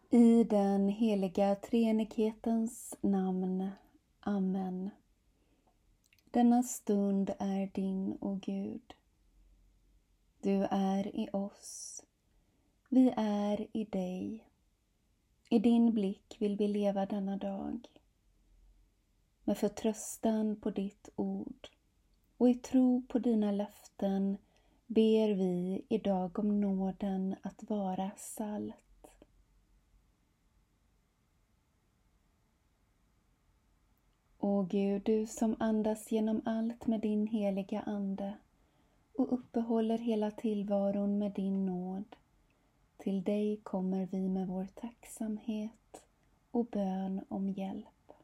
I den heliga treenighetens namn. Amen. Denna stund är din, o Gud. Du är i oss. Vi är i dig. I din blick vill vi leva denna dag. Med förtröstan på ditt ord och i tro på dina löften ber vi idag om nåden att vara salt. O Gud, du som andas genom allt med din heliga ande och uppehåller hela tillvaron med din nåd. Till dig kommer vi med vår tacksamhet och bön om hjälp.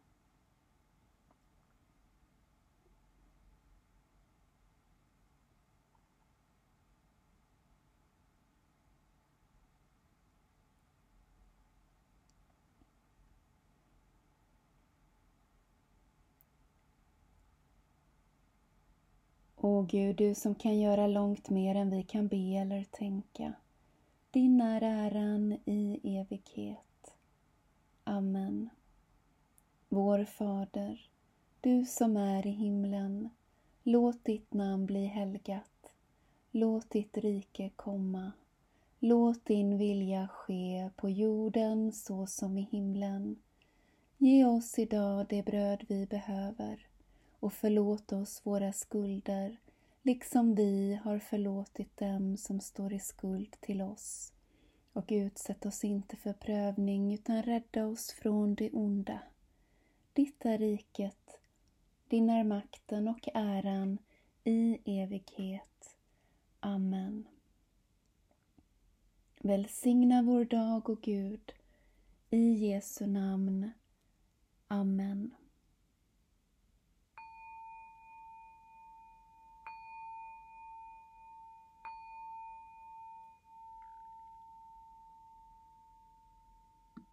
O Gud, du som kan göra långt mer än vi kan be eller tänka. Din är äran i evighet. Amen. Vår Fader, du som är i himlen, låt ditt namn bli helgat. Låt ditt rike komma. Låt din vilja ske på jorden så som i himlen. Ge oss idag det bröd vi behöver och förlåt oss våra skulder, liksom vi har förlåtit dem som står i skuld till oss. Och utsätt oss inte för prövning, utan rädda oss från det onda. Ditt är riket, din är makten och äran i evighet. Amen. Välsigna vår dag, o Gud, i Jesu namn. Amen.